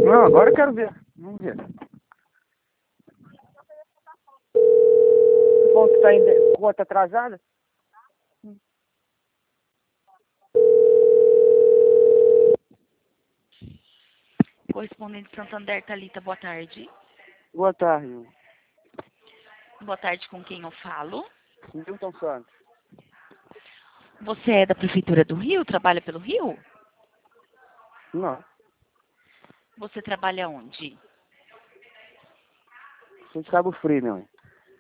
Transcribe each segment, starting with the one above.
Não, agora eu quero ver. Vamos ver. O ponto tá ainda. Conta atrasada? Correspondente Santander, Thalita, boa tarde. Boa tarde. Boa tarde, com quem eu falo? Milton Santos. Você é da Prefeitura do Rio? Trabalha pelo Rio? Não. Você trabalha onde? Sou de Cabo Frio, meu.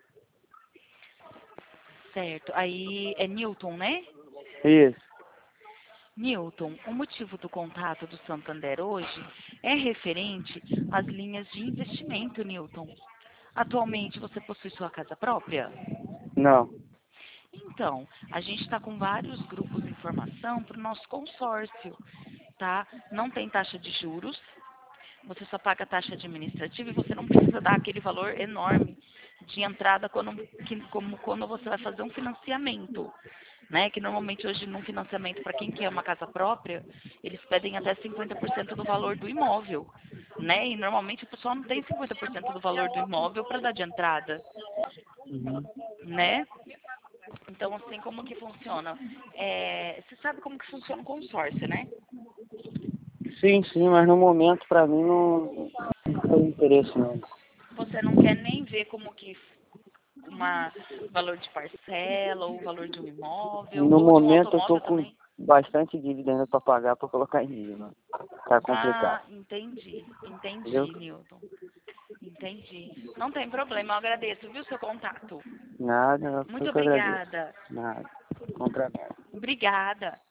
Certo. Aí é Newton, né? Isso. Newton, o motivo do contato do Santander hoje é referente às linhas de investimento, Newton. Atualmente você possui sua casa própria? Não. Então, a gente está com vários grupos de informação para o nosso consórcio, tá? Não tem taxa de juros, você só paga a taxa administrativa e você não precisa dar aquele valor enorme de entrada como quando você vai fazer um financiamento, né? Que normalmente hoje num financiamento para quem quer uma casa própria, eles pedem até 50% do valor do imóvel, né? E normalmente o pessoal não tem 50% do valor do imóvel para dar de entrada, né? Então, assim, como que funciona? Você sabe como que funciona o consórcio, né? Sim, mas no momento pra mim não tem interesse não. Você não quer nem ver como que valor de parcela ou o valor de um imóvel No ou de um momento eu tô automóvel com também? bastante dívida ainda pra pagar pra colocar em dia, né? Tá complicado. Ah, entendi, Entendeu? Newton. Entendi. Não tem problema, eu agradeço, viu, seu contato. Nada, Muito eu que agradeço. obrigada. Nada. Contra nada. Obrigada.